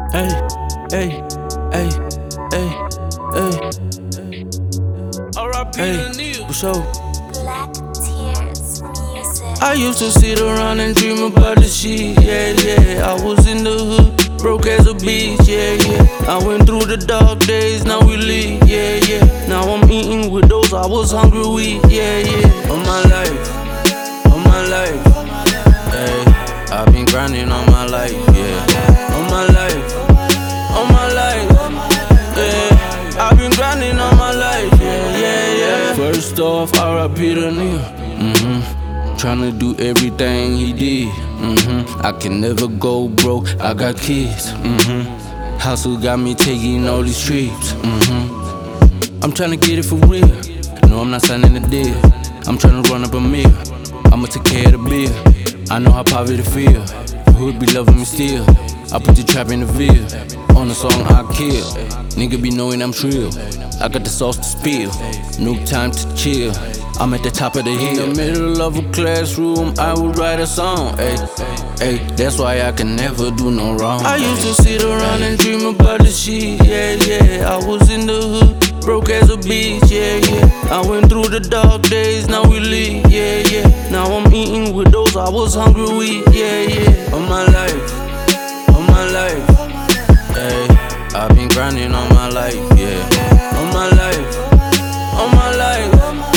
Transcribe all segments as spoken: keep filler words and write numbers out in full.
Hey, hey, hey, hey, hey. R I P Hey, to Neil. for sure. Black Tears Music. I used to sit around and dream about the shit, yeah, yeah. I was in the hood, broke as a beach, yeah, yeah. I went through the dark days, now we lit, yeah, yeah. Now I'm eating with those I was hungry with, yeah, yeah. On my life, on my life, hey. I've been grinding on my life, yeah. On my life, on my life, yeah. I've been grinding on my life, yeah, yeah, yeah. First off, R I P to Neil. Mm-hmm. Tryna do everything he did. Mm-hmm. I can never go broke, I got kids. Mm-hmm. Hustle got me taking all these trips. Mm-hmm. I'm tryna get it for real. No, I'm not signing a deal. I'm tryna run up a meal. I'ma take care of the bill. I know how poverty feel. The hood be loving me still. I put the trap in the veil. On the song I kill. Nigga be knowing I'm trill. I got the sauce to spill. No time to chill. I'm at the top of the hill. In the middle of a classroom, I would write a song. Ay, ay, that's why I can never do no wrong. I used to sit around and dream about the shit. Yeah, yeah. I was in the hood, broke as a beach. Yeah, yeah. I went through the dark days, now we lit. Yeah, yeah. Now I'm eating with those I was hungry with. Yeah, yeah. On my life, on my life. Ay, I've been grinding on my life. Yeah, on my life, on my life.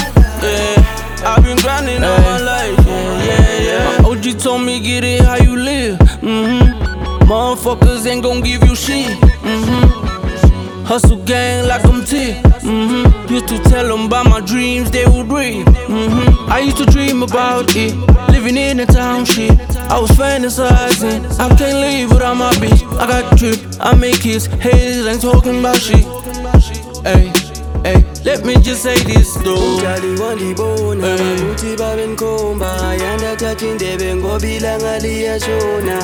Yeah, I've been grinding all my life, yeah, yeah, yeah. My O G told me get it how you live, mm-hmm. Motherfuckers ain't gon' give you shit, mm-hmm. Hustle gang like I'm T, mm-hmm. Used to tell them about my dreams, they would breathe, mm-hmm. I used to dream about it, living in the township. I was fantasizing, I can't live without my bitch. I got drip, I make hits, haters ain't talking about shit. Ay, ay, let me just say this though. Umdali wandibona ukuthi babengikhomba yandathatha indebe ngoba ilanga liyashona.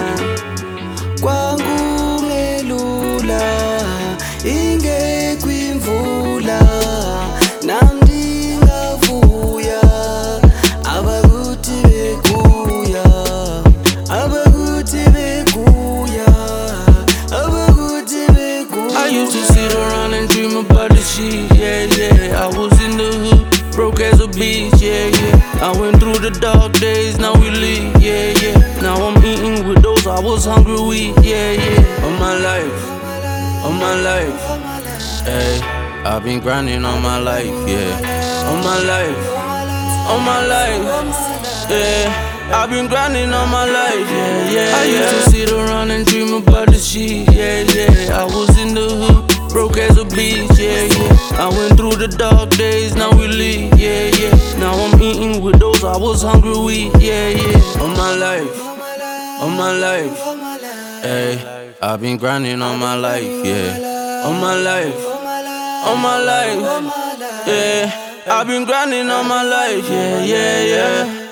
Kwangungelula ingekho imvula nami ngavuya abakuthi bekuya abakuthi bekuya abakuthi bekuya. I used to sit around and dream about the shit, yeah, yeah. I was in the hood, broke as a beach, yeah, yeah. I went through the dark days, now we lit, yeah, yeah. Now I'm eating with those I was hungry with, yeah, yeah. On my life, on my life, hey. I've been grinding on my life, yeah. On my life, on my life, yeah. I've been grinding on my life, yeah, yeah. I used to sit around and dream about the shit, yeah, yeah. I was in the hood, broke as a beach, yeah, yeah. I went through the dark days, now we lit, yeah, yeah. Now I'm eating with those I was hungry with, yeah, yeah. On my life, on my life, hey. I've been grinding on my life, yeah. On my life, on my life, yeah. I've been grinding on my life, yeah, yeah, yeah.